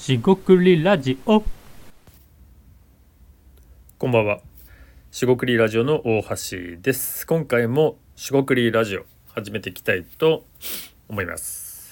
しごくりラジオ。 こんばんは。しごくりラジオの大橋です。今回もしごくりラジオ始めていきたいと思います。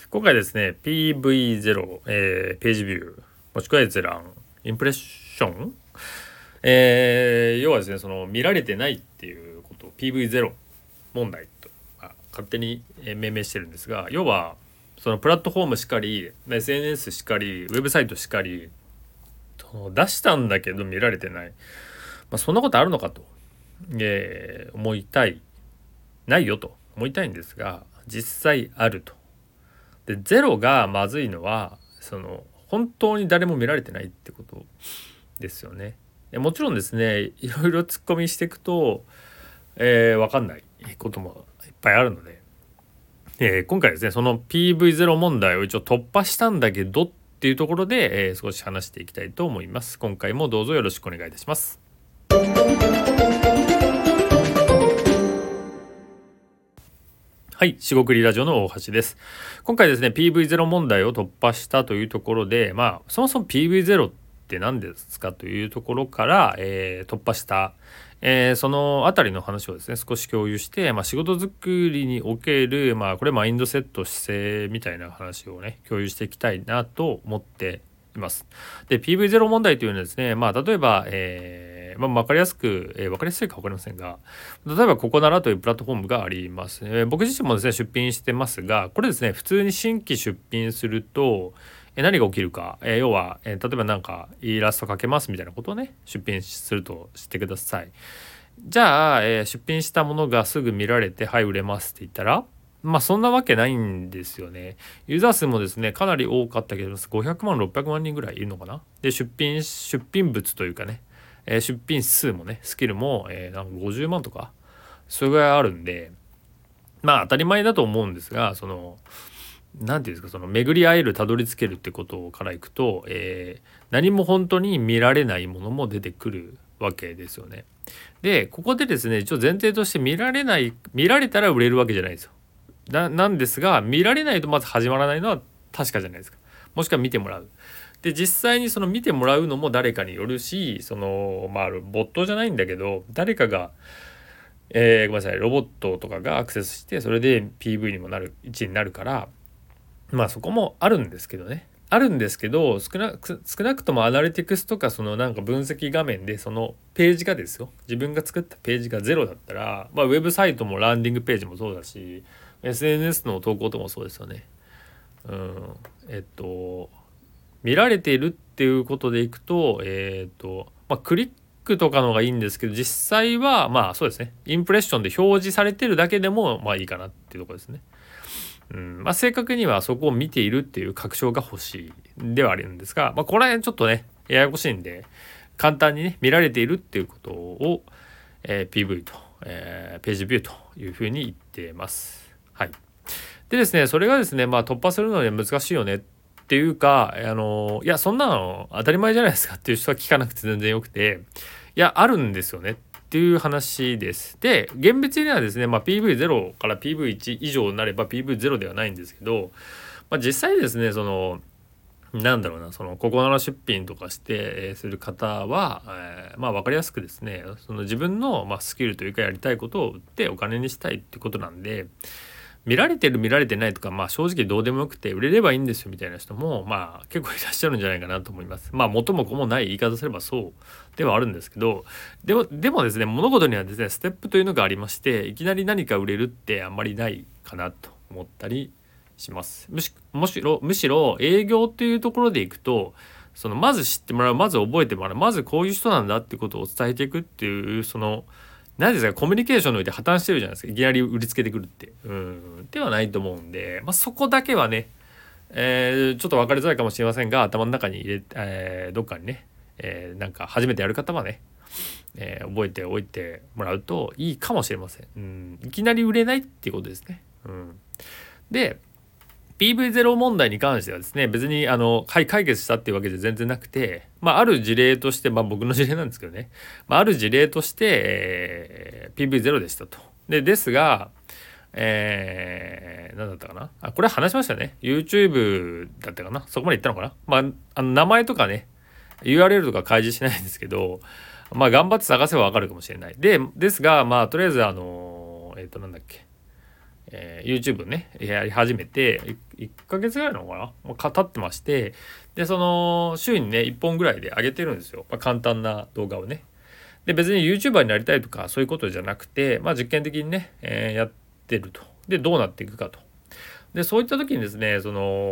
今回ですね PV0、ページビューもしくは閲覧インプレッション、要はですねその見られてないっていうことを PV0 問題と、勝手に命名してるんですが、要はそのプラットフォームしかり SNS しかりウェブサイトしかり出したんだけど見られてない、そんなことあるのかと、思いたいないよと思いたいんですが、実際あると。でゼロがまずいのはその本当に誰も見られてないってことですよね。もちろんですねいろいろ突っ込みしていくと、分かんないこともいっぱいあるので、今回ですねその PV0 問題を一応突破したんだけどっていうところで、少し話していきたいと思います。今回もどうぞよろしくお願いいたします。はい、しごくりラジオの大橋です。今回ですね PV0 問題を突破したというところで、そもそも PV0 って何ですかというところから、突破した、そのあたりの話をですね少し共有して、仕事作りにおける、これマインドセット姿勢みたいな話をね共有していきたいなと思っています。で PV0 問題というのはですね、例えば、分かりやすく、分かりやすいか分かりませんが、例えばここならというプラットフォームがあります。僕自身もですね出品してますが、これですね普通に新規出品すると何が起きるか、要は、例えばなんかイラスト描けますみたいなことをね出品するとしてください。じゃあ、出品したものがすぐ見られてはい売れますって言ったら、そんなわけないんですよね。ユーザー数もですねかなり多かったけど500万600万人ぐらいいるのかな。で出品物というかね、出品数もねスキルも、なんか50万とかそれぐらいあるんで、当たり前だと思うんですが、その何て言うんですか、その巡り会えるたどり着けるってことからいくと、何も本当に見られないものも出てくるわけですよね。でここでですね一応前提として見られたら売れるわけじゃないですよ。なんですが見られないとまず始まらないのは確かじゃないですか。もしくは見てもらう。で実際にその見てもらうのも誰かによるし、そのボットじゃないんだけど誰かが、ごめんなさいロボットとかがアクセスしてそれで PV にもなる位置になるから、そこもあるんですけどね。あるんですけど少なくともアナリティクスとかそのなんか分析画面でそのページがですよ、自分が作ったページがゼロだったら、ウェブサイトもランディングページもそうだし SNS の投稿ともそうですよね。見られているっていうことでいくとクリックとかの方がいいんですけど、実際はそうですねインプレッションで表示されてるだけでもいいかなっていうところですね。正確にはそこを見ているっていう確証が欲しいではあるんですが、これちょっとねややこしいんで簡単にね見られているっていうことを、PV と、ページビューというふうに言ってます。はい。でですねそれがですね突破するのには難しいよねっていうか、いやそんなの当たり前じゃないですかっていう人は聞かなくて全然よくて、いやあるんですよねっていう話です。で厳密にはですね、PV0 から PV1 以上になれば PV0 ではないんですけど、実際ですねそのそのここなら出品とかして、する方は、分かりやすくですねその自分の、スキルというかやりたいことを売ってお金にしたいってことなんで、見られてる見られてないとか正直どうでもよくて売れればいいんですよみたいな人も結構いらっしゃるんじゃないかなと思います。元も子もない言い方すればそうではあるんですけど、でもですね物事にはですねステップというのがありまして、いきなり何か売れるってあんまりないかなと思ったりします。むしろ営業っていうところでいくと、そのまず知ってもらう、まず覚えてもらう、まずこういう人なんだってことを伝えていくっていうその何ですか、コミュニケーションにおいて破綻してるじゃないですか。いきなり売りつけてくるってではないと思うんで、そこだけはね、ちょっと分かりづらいかもしれませんが頭の中に入れ、どっかにね、なんか初めてやる方はね、覚えておいてもらうといいかもしれません。いきなり売れないっていうことですね。で PV0 問題に関してはですね別に解決したっていうわけじゃ全然なくて、ある事例として、僕の事例なんですけどね、ある事例として、PV0 でしたと。ですが何だったかなこれ話しましたね。 YouTube だったかな、そこまで言ったのかな。名前とかね URL とか開示しないんですけど、頑張って探せばわかるかもしれない。ですがとりあえずなんだっけ、YouTube ねやり始めて1ヶ月ぐらいなのかな、もう経ってまして、でその週にね1本ぐらいで上げてるんですよ、簡単な動画をね。で別に YouTuber になりたいとかそういうことじゃなくて、実験的にね、やってると。でどうなっていくかと。でそういった時にですね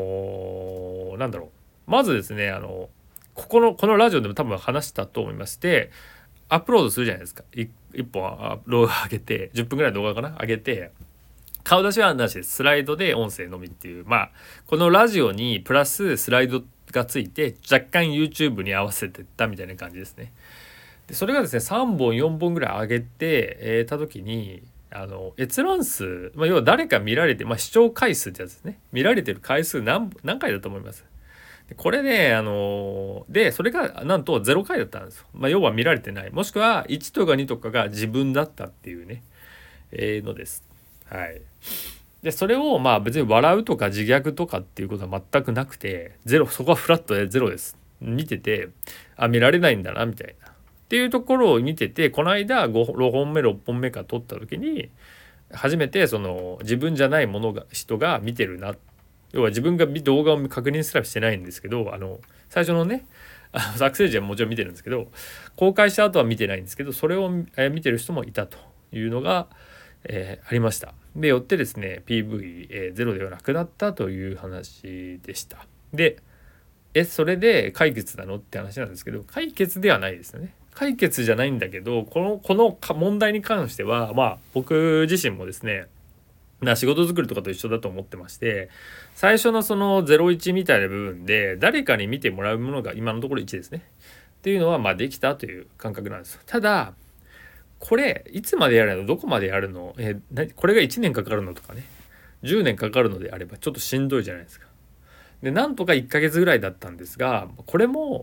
まずですねこのラジオでも多分話したと思いまして、アップロードするじゃないですか。1本動画上げて10分ぐらいの動画かな上げて、顔出しはなしでスライドで音声のみっていう、このラジオにプラススライドがついて若干 YouTube に合わせてったみたいな感じですね。でそれがですね3本4本ぐらい上げてた時に閲覧数、要は誰か見られて、視聴回数ってやつですね。見られてる回数何回だと思います？これねでそれがなんと0回だったんですよ。要は見られてない、もしくは1とか2とかが自分だったっていうね、のです。はい。でそれを別に笑うとか自虐とかっていうことは全くなくて、そこはフラットでゼロです。見てて見られないんだなみたいなっていうところを見てて、この間5本目6本目か撮った時に初めて自分じゃない人が見てるな。要は自分が動画を確認すらしてないんですけど、最初のね作成時はもちろん見てるんですけど、公開した後は見てないんですけど、それを見てる人もいたというのが、ありました。でよってですね PV、ゼロではなくなったという話でした。でそれで解決なのって話なんですけど、解決ではないですよね。解決じゃないんだけど、この問題に関しては僕自身もですね仕事作りとかと一緒だと思ってまして、最初のその01みたいな部分で誰かに見てもらうものが今のところ1ですねっていうのはできたという感覚なんですよ。ただこれいつまでやるの、どこまでやるの、これが1年かかるのとかね10年かかるのであればちょっとしんどいじゃないですか。でなんとか1ヶ月ぐらいだったんですが、これも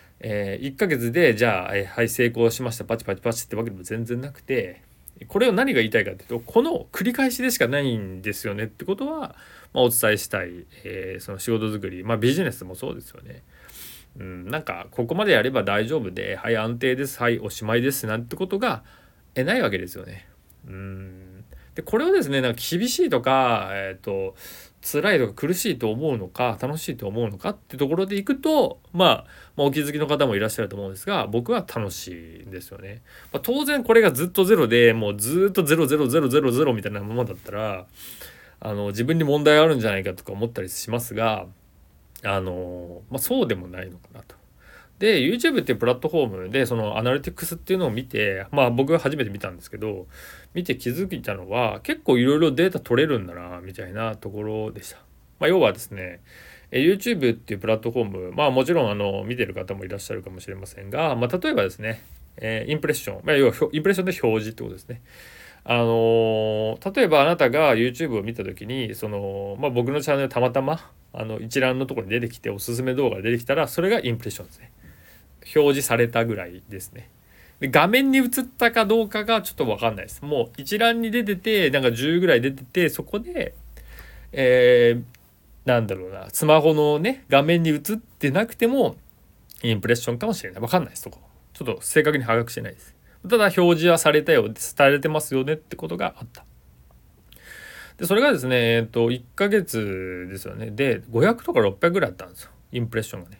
1ヶ月でじゃあ、はい成功しましたパチパチパチってわけでも全然なくて、これを何が言いたいかというと、この繰り返しでしかないんですよねってことは、お伝えしたい、その仕事作り、ビジネスもそうですよね。なんかここまでやれば大丈夫で、はい安定です、はいおしまいですなんてことがないわけですよね。でこれをですねなんか厳しいとか辛いとか苦しいと思うのか楽しいと思うのかってところでいくとお気づきの方もいらっしゃると思うんですが、僕は楽しいんですよね。当然これがずっとゼロでもうずっとゼロゼロゼロゼロゼロみたいなままだったら自分に問題あるんじゃないかとか思ったりしますが、そうでもないのかなと。で YouTube っていうプラットフォームでそのアナリティクスっていうのを見て、僕が初めて見たんですけど、見て気づいたのは結構いろいろデータ取れるんだなみたいなところでした。要はですね YouTube っていうプラットフォーム、もちろん見てる方もいらっしゃるかもしれませんが、例えばですね、インプレッション、要はインプレッションで表示ってことですね。例えばあなたが YouTube を見た時に僕のチャンネルたまたま一覧のところに出てきておすすめ動画が出てきたら、それがインプレッションですね。表示されたぐらいですね。で画面に映ったかどうかがちょっと分かんないです。もう一覧に出ててなんか10ぐらい出てて、そこでスマホのね画面に映ってなくてもインプレッションかもしれない。分かんないです。そこちょっと正確に把握してないです。ただ表示はされたよ、伝えられてますよねってことがあった。でそれがですね1ヶ月ですよね。で500とか600ぐらいあったんですよ、インプレッションがね。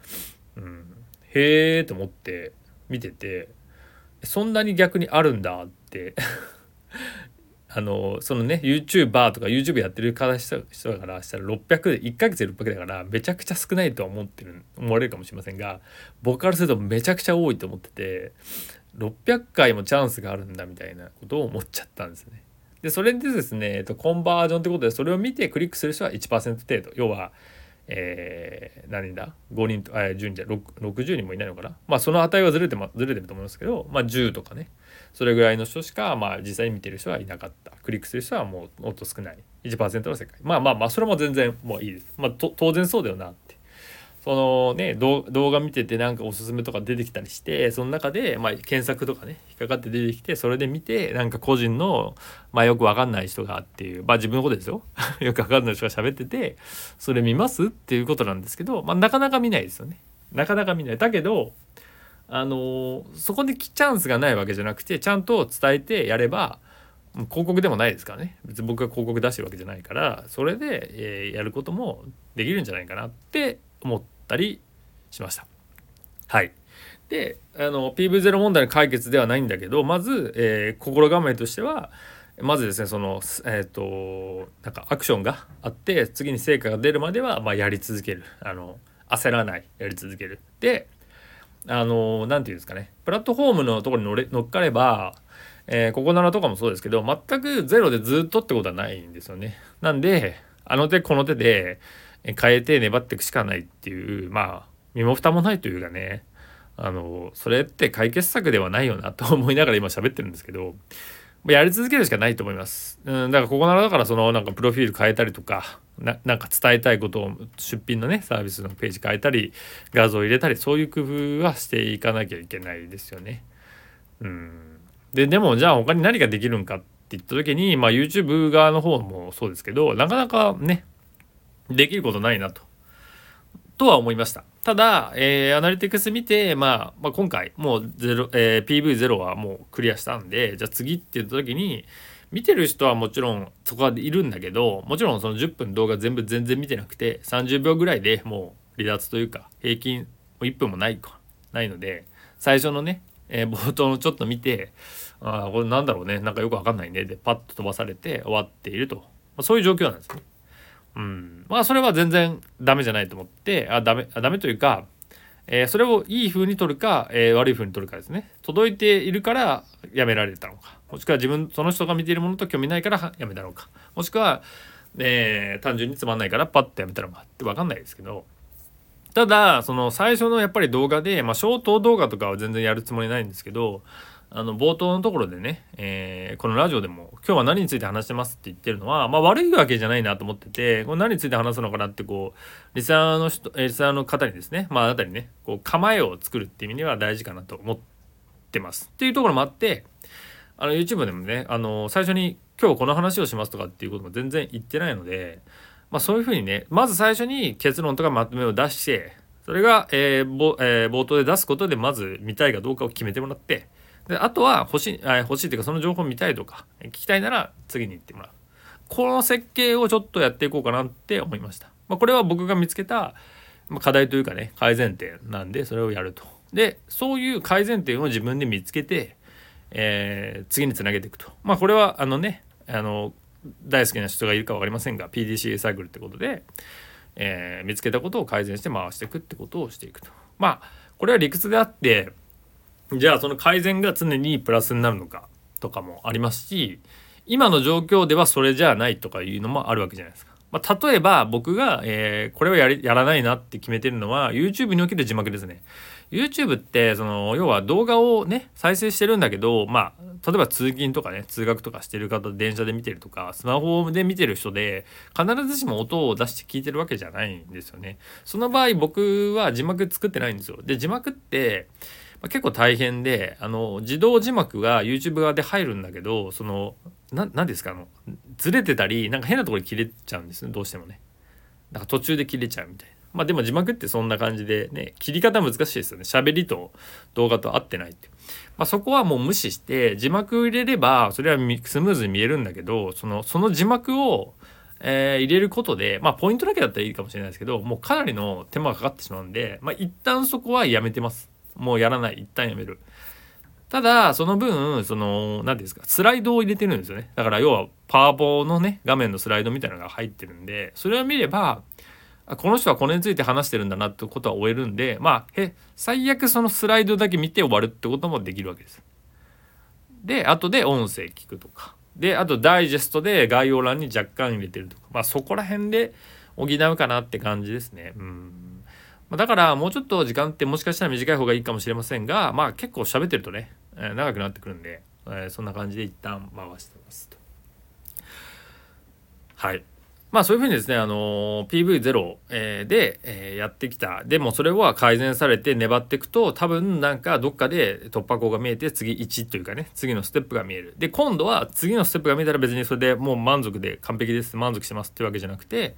へーと思って見てて、そんなに逆にあるんだってそのね YouTuber とか YouTube やってる人だからしたら600で1ヶ月で600だからめちゃくちゃ少ないとは思われるかもしれませんが、僕からするとめちゃくちゃ多いと思ってて、600回もチャンスがあるんだみたいなことを思っちゃったんですね。でそれでですねコンバージョンってことで、それを見てクリックする人は 1% 程度、要は何人だ5人と10人じゃ60人もいないのかな。その値はずれてると思いますけど、10とかねそれぐらいの人しか実際に見てる人はいなかった。クリックする人はもっと少ない 1% の世界。それも全然もういいです。当然そうだよなってそのね動画見ててなんかおすすめとか出てきたりして、その中でまあ検索とかね引っかかって出てきて、それで見てなんか個人のまあよくわかんない人がっていう、まあ自分のことですよよくわかんない人が喋っててそれ見ますっていうことなんですけど、まあなかなか見ないですよね。なかなか見ない。だけどそこでチャンスがないわけじゃなくて、ちゃんと伝えてやれば広告でもないですからね。別に僕が広告出してるわけじゃないから、それで、やることもできるんじゃないかなって思ったりしました。はい。でPV0 問題の解決ではないんだけど、まず、心構えとしてはまずですね、そのなんかアクションがあって次に成果が出るまではまあやり続ける、焦らない、やり続ける。でなんていうんですかね、プラットフォームのところに乗っかれば、ここならとかもそうですけど、全くゼロでずっとってことはないんですよね。なんであの手この手で変えて粘っていくしかないっていう、まあ身も蓋もないというかね、それって解決策ではないよなと思いながら今喋ってるんですけど、やり続けるしかないと思います。だからここならだからなんかプロフィール変えたりとか、なんか伝えたいことを出品のねサービスのページ変えたり画像入れたり、そういう工夫はしていかなきゃいけないですよね。でもじゃあ他に何ができるんかって言った時に、まあ YouTube 側の方もそうですけど、なかなかねできることないなとは思いました。ただ、アナリティクス見て、まあ今回もうPV0 はもうクリアしたんで、じゃあ次って言った時に見てる人はもちろんそこはいるんだけど、もちろんその10分動画全然見てなくて30秒ぐらいでもう離脱というか平均1分もないので、最初のね、冒頭のちょっと見て、これなんだろうね、なんかよくわかんないねでパッと飛ばされて終わっていると、そういう状況なんですね。まあそれは全然ダメじゃないと思って、ダメというか、それをいい風に取るか、悪い風に取るかですね。届いているからやめられたのか、もしくはその人が見ているものと興味ないからやめたのか、もしくは、単純につまんないからパッとやめたのかって分かんないですけど、ただその最初のやっぱり動画で、ショート動画とかは全然やるつもりないんですけど、冒頭のところでね、このラジオでも今日は何について話してますって言ってるのは、悪いわけじゃないなと思ってて、これ何について話すのかなってリスナーの方にですね、あなたにね構えを作るっていう意味では大事かなと思ってますっていうところもあって、YouTube でもね最初に今日この話をしますとかっていうことも全然言ってないので、そういうふうにね、まず最初に結論とかまとめを出して、それが、冒頭で出すことでまず見たいかどうかを決めてもらって、であとは欲しいっていうか、その情報を見たいとか聞きたいなら次に行ってもらう、この設計をちょっとやっていこうかなって思いました。これは僕が見つけた課題というかね改善点なんで、それをやると。でそういう改善点を自分で見つけて、次につなげていくと。これは大好きな人がいるか分かりませんが PDCA サイクルってことで、見つけたことを改善して回していくってことをしていくと。これは理屈であって、じゃあその改善が常にプラスになるのかとかもありますし、今の状況ではそれじゃないとかいうのもあるわけじゃないですか。例えば僕が、これはやらないなって決めてるのは YouTube における字幕ですね。YouTube って要は動画をね再生してるんだけど、例えば通勤とかね通学とかしてる方、電車で見てるとかスマホで見てる人で必ずしも音を出して聞いてるわけじゃないんですよね。その場合僕は字幕作ってないんですよ。で字幕って結構大変で、自動字幕が YouTube 側で入るんだけど、何ですかずれてたりなんか変なところに切れちゃうんですね、どうしてもね。なんか途中で切れちゃうみたいな。でも字幕ってそんな感じでね、切り方難しいですよね。喋りと動画と合ってないって。そこはもう無視して字幕を入れればそれはスムーズに見えるんだけど、その字幕を入れることでポイントだけだったらいいかもしれないですけど、もうかなりの手間がかかってしまうんで、一旦そこはやめてます。もうやらない、一旦やめる。ただその分何ですか、スライドを入れてるんですよね。だから要はパワポのね画面のスライドみたいなのが入ってるんで、それを見ればこの人はこれについて話してるんだなってことは終えるんで、最悪そのスライドだけ見て終わるってこともできるわけです。で後で音声聞くとかで、あとダイジェストで概要欄に若干入れてるとか、そこら辺で補うかなって感じですね。だからもうちょっと時間ってもしかしたら短い方がいいかもしれませんが、結構喋ってるとね、長くなってくるんで、そんな感じで一旦回してますと。はい。 そういうふうにですね、PV0 でやってきた。でもそれは改善されて粘っていくと、多分なんかどっかで突破口が見えて、次1というかね、次のステップが見える。で今度は次のステップが見えたら別にそれでもう満足で完璧です、満足してますっていうわけじゃなくて、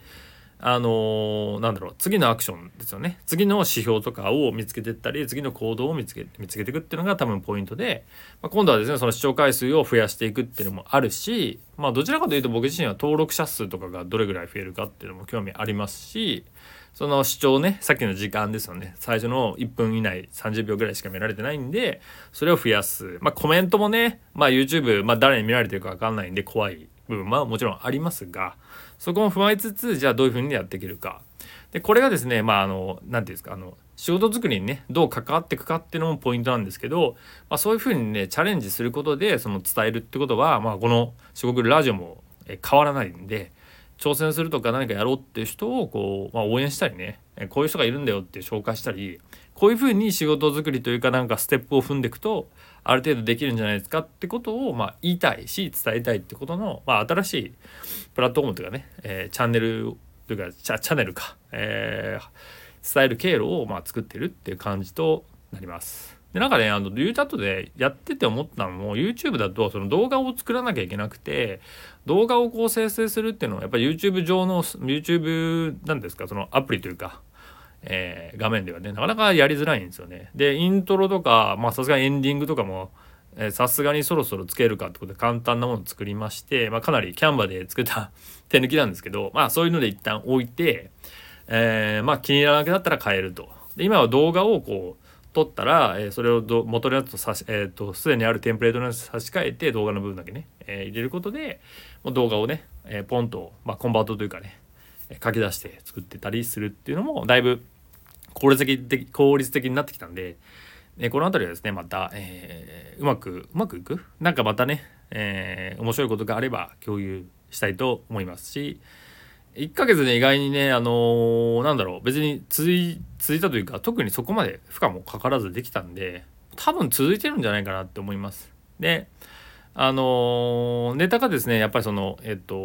次のアクションですよね。次の指標とかを見つけていったり、次の行動を見つけていくっていうのが多分ポイントで、今度はですね、その視聴回数を増やしていくっていうのもあるし、どちらかというと僕自身は登録者数とかがどれぐらい増えるかっていうのも興味ありますし、その視聴ね、さっきの時間ですよね、最初の1分以内30秒ぐらいしか見られてないんで、それを増やす。コメントもね、YouTube、誰に見られてるか分かんないんで怖い部分はもちろんありますが、そこも踏まえつつ、じゃあどういうふうにやっていけるか。でこれがですね、なんていうんですか、仕事作りにねどう関わっていくかっていうのもポイントなんですけど、そういうふうにねチャレンジすることでその伝えるってことは、この四国ラジオも変わらないんで、挑戦するとか何かやろうっていう人をこう、応援したりね、こういう人がいるんだよって紹介したり、こういうふうに仕事作りというかなんかステップを踏んでいくとある程度できるんじゃないですかってことを言いたいし伝えたいってことの、新しいプラットフォームというかね、チャンネルというかチャンネルか、伝える経路を作ってるっていう感じとなります。でなんかね、ユーチャットでやってて思ったのも、 YouTube だとその動画を作らなきゃいけなくて、動画をこう生成するっていうのはやっぱり YouTube 上の YouTube なんですか、そのアプリというか、画面ではねなかなかやりづらいんですよね。でイントロとかさすがにエンディングとかもさすがにそろそろつけるかってことで簡単なものを作りまして、かなりキャンバで作った手抜きなんですけど、そういうので一旦置いて、気に入らなくなったら変えると。で今は動画をこう撮ったら、それを元のやつとすでにあるテンプレートに差し替えて動画の部分だけね、入れることでもう動画をね、ポンと、コンバートというかね書き出して作ってたりするっていうのもだいぶ効率的になってきたんで、この辺りはですねまた、うまくいくなんかまたね、面白いことがあれば共有したいと思いますし、1ヶ月で意外にね別に続いたというか特にそこまで負荷もかからずできたんで、多分続いてるんじゃないかなって思います。でネタがですねやっぱりその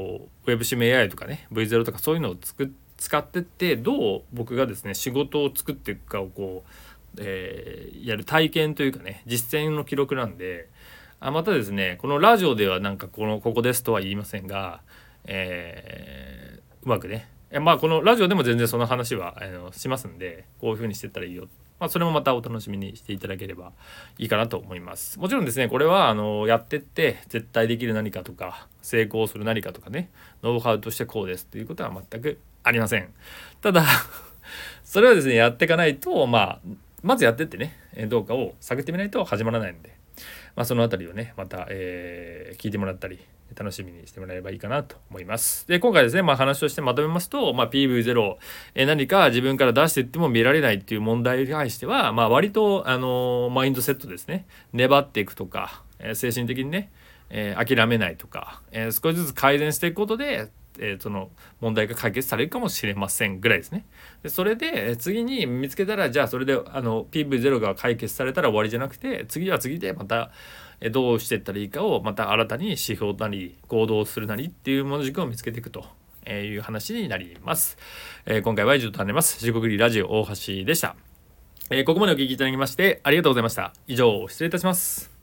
WebSim AI とかね V0 とかそういうのを使ってってどう僕がですね仕事を作っていくかをこう、やる体験というかね実践の記録なんで、またですねこのラジオではなんかここですとは言いませんが、うまくねこのラジオでも全然その話はしますんで、こういう風にしてったらいいよ、それもまたお楽しみにしていただければいいかなと思います。もちろんですねこれはやってって絶対できる何かとか成功する何かとかねノウハウとしてこうですということは全くありません。ただそれはですねやっていかないとまずやってってねどうかを探ってみないと始まらないので、そのあたりをねまた、聞いてもらったり楽しみにしてもらえればいいかなと思います。で今回ですね話としてまとめますと、PV0、何か自分から出していっても見られないっていう問題に対しては、割とマインドセットですね、粘っていくとか、精神的にね、諦めないとか、少しずつ改善していくことでその問題が解決されるかもしれませんぐらいですね。でそれで次に見つけたらじゃあそれでPV0 が解決されたら終わりじゃなくて、次は次でまたどうしていったらいいかをまた新たに指標なり行動するなりっていうもの軸を見つけていくという話になります。今回は以上となります。四国ラジオ大橋でした。ここまでお聞きいただきましてありがとうございました。以上失礼いたします。